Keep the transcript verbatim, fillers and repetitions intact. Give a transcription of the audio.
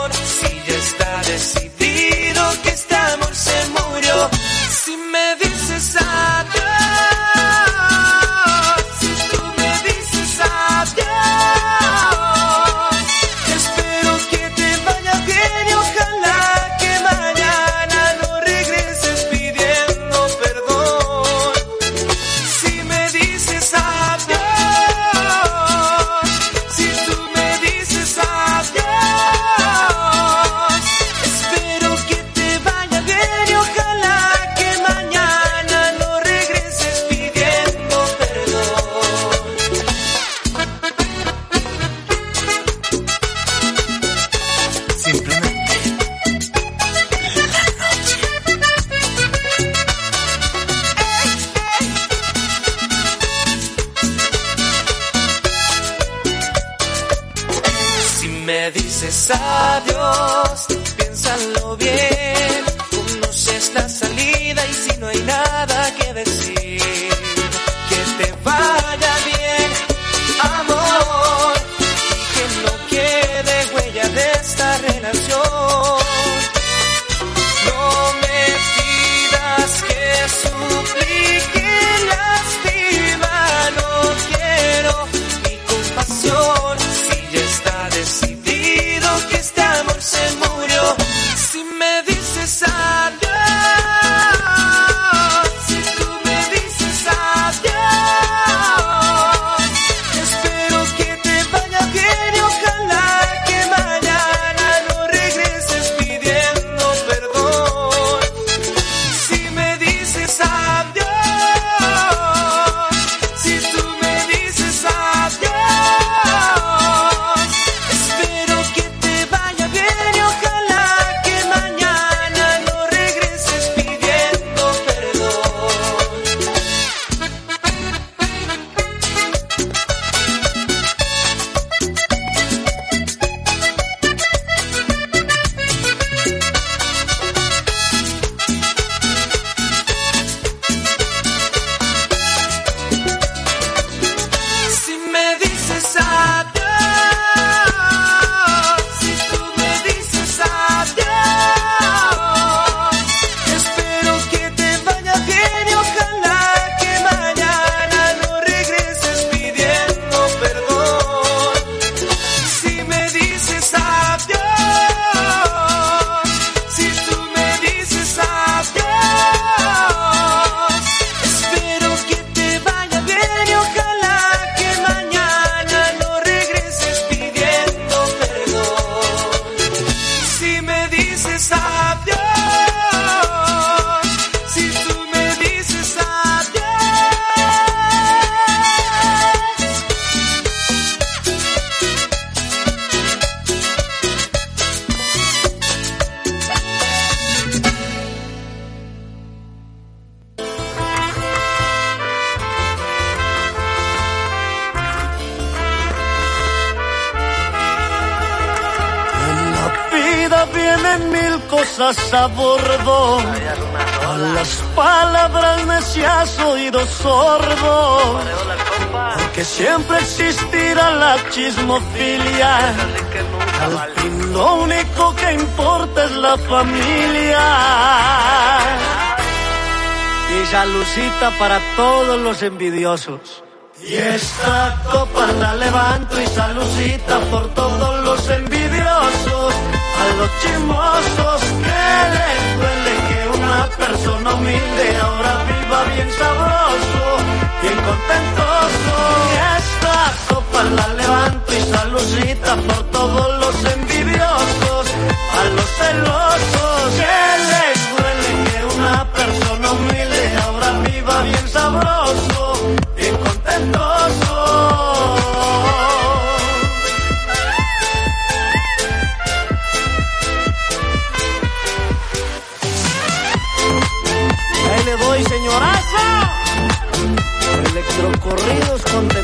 Si ya está decidido que este amor se murió. Si me dices adiós, si tú me dices adiós, espero que te vaya bien y ojalá que mañana no regreses pidiendo perdón. Si me dices adiós, si tú me dices adiós, espero que te vaya bien y ojalá que mañana no regreses pidiendo perdón. Simplemente la noche. Si me dices adiós, piénsalo bien. Conoces la salida y si no hay nada que decir, que te vaya bien, amor, y que no quede huella de esta relación. No me pidas que suplique, lástima, no quiero mi compasión. Si ya está decidido que este amor se murió. Si me dices adiós, si tú me dices adiós, espero que te vaya bien y ojalá que mañana no regreses pidiendo perdón. Si me dices adiós, si tú me dices adiós, espero que te vaya bien y ojalá que mañana no regreses pidiendo perdón. Si me dices adiós, si tú me dices adiós, espero que te vaya bien y ojalá que mañana no regreses pidiendo perdón. Si me dices adiós, si tú me dices adiós, espero que te vaya bien y ojalá que mañana no regreses pidiendo perdón. Si me dices adiós, si tú me dices En la vida vienen mil cosas a bordo, a las palabras necias oído sordo, porque siempre existirá la chismofilia. Al fin lo único que importa es la familia. Y salucita para todos los envidiosos. Y esta copa la levanto y salucita por todos los envidiosos, a los chismosos que les duele que una persona humilde ahora viva bien sabroso, bien contentoso. Y esta copa la levanto y salucita por todos los envidiosos, a los celosos que les duele que una persona humilde ahora viva bien sabroso, bien contentoso. Ahí le doy, señoraza. Electrocorridos con